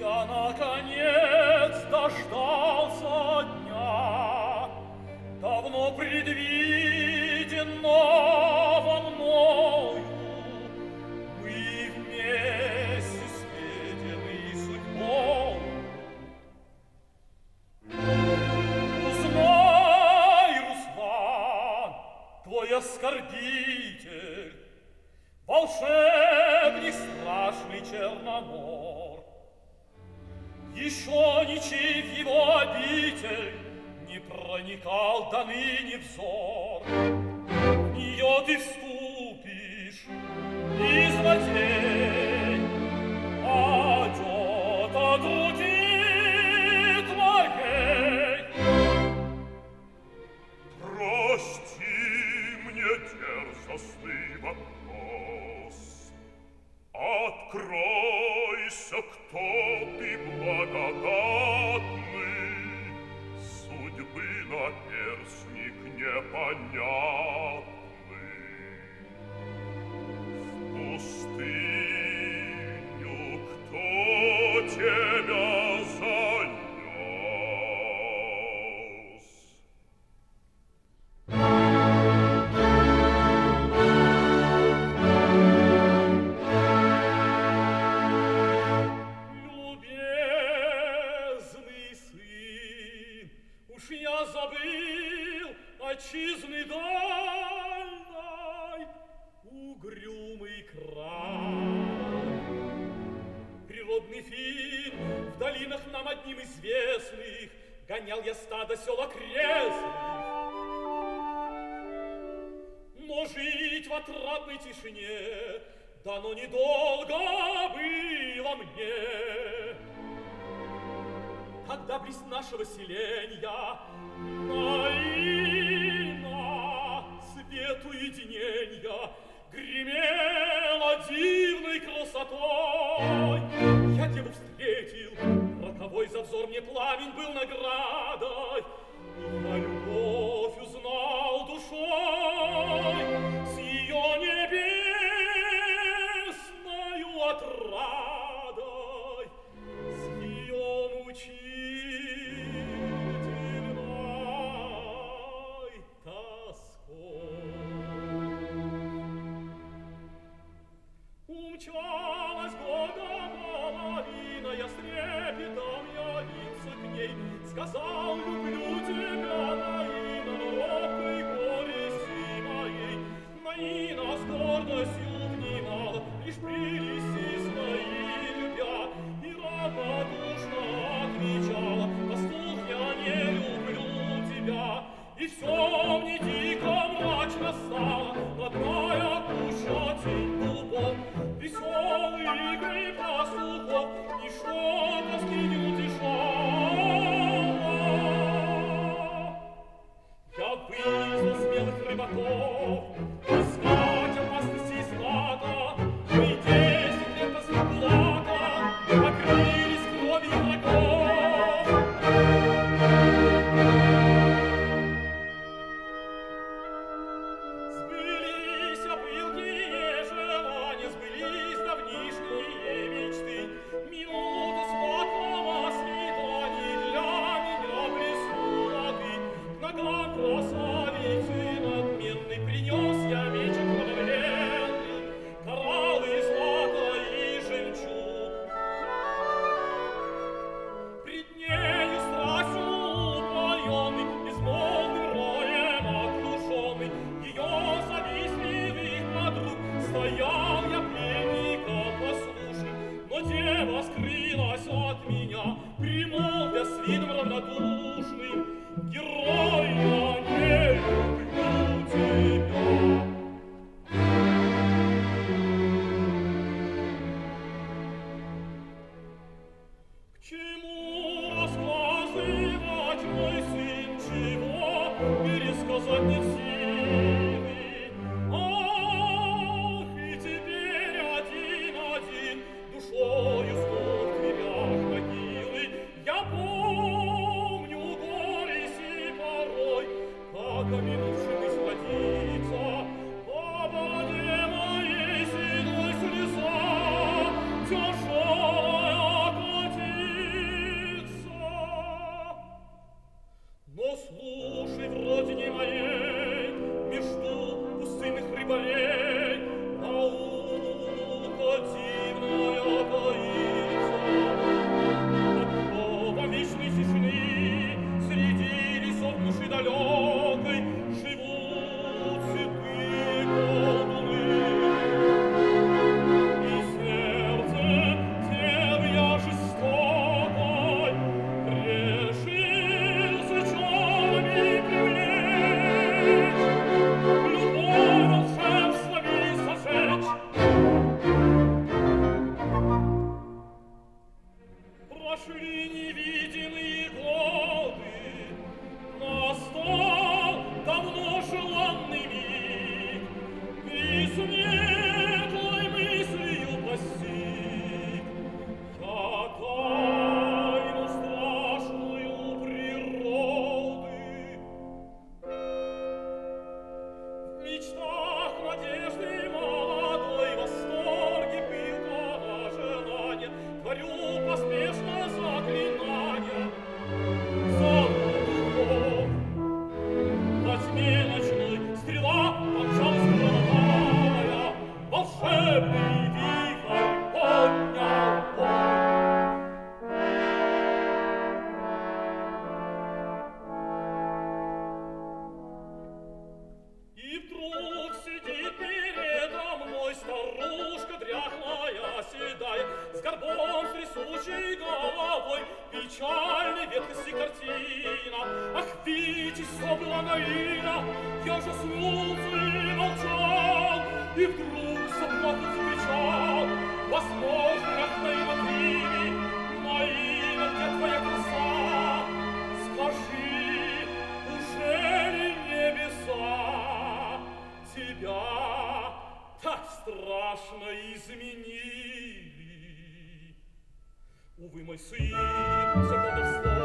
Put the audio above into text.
Я, наконец, дождался дня, давно предвиденного мною. Мы вместе сведены судьбой. Узнай, Руслан, твой оскорбитель, волшебник страшный Черномор. Еще ничей в его обитель не проникал до ныне взор. В нее ты вступишь, и злодей падет от руки твоей. Прости мне дерзостный вопрос. Откройся, кто ты благодатный, судьбы наперстник непонятный. В пустыню кто тебя занес? Любезный сын, уж я забыл отчизны дальной угрюмый край. Природный фильм в долинах нам одним известных гонял я стадо сел окрестных. Но жить в отрадной тишине дано недолго было мне. Когда близ нашего селенья наина свет уединенья гремела дивной красотой. Я деву встретил, роковой за взор мне пламень был наградой. Я любовь узнал душой с ее небесною отрадой, с ее мучительной тоской. Умчалась года половина, я с трепетом явиться к ней, сказал: люблю тебя, Наина, но робкой горести моей. Наина с гордостью внимала, лишь прелести свои любя, и равнодушно отвечала: пастух, я не люблю тебя. И все мне дико мрачно стало, родная душа тень дубов, веселые игры пастухов, ничто тоски не утешало. Я вызвал смелых рыбаков искать опасности и злата. Мы 10 лет после плата покрылись кровью врагов. Сбылись пылкие желания, сбылись давнишние мечты. Минута сладкого свидания для меня блеснула ты. К ногам красавицы надменной принес я меч окровавленный, кораллы, злато и жемчуг. Пред нею страстью упоенный, безмолвным роем окруженный, ее завистливых подруг, стоял я пленника послушен. Но дева скрылась от меня, примолвя с видом равнодушным: герой, я не люблю тебя. К чему рассказывать, мой сын, чего пересказать не в силы? Ах, и теперь один-один душою снова в дверях могилы. Я помню горе сей порой, как оминувшим исходиться. По воде моей седой слеза тяжелая катится. Прошли невидимые годы, настал давно желанный миг, и светлой мыслью постиг я тайну страшную природы. В мечтах, надежды молодой, восторге пылкого желания творю поспешно заклинания. Забыл во тьме ночной стрела помчалась кровавая, волшебный вихрь поднял бой. И вдруг сидит передо мной старушка дряхлая, седая, с горбом, с трясущей головой, печальной ветхости картина. Ах, видите, что была наивна, я же смутно и молчал, и вдруг заплакал, закричал: возможно, ах, наивна ты, наивна, где твоя краса? Скажи, ужели небеса тебя так страшно изменили? Увы, мой сын, все колдовство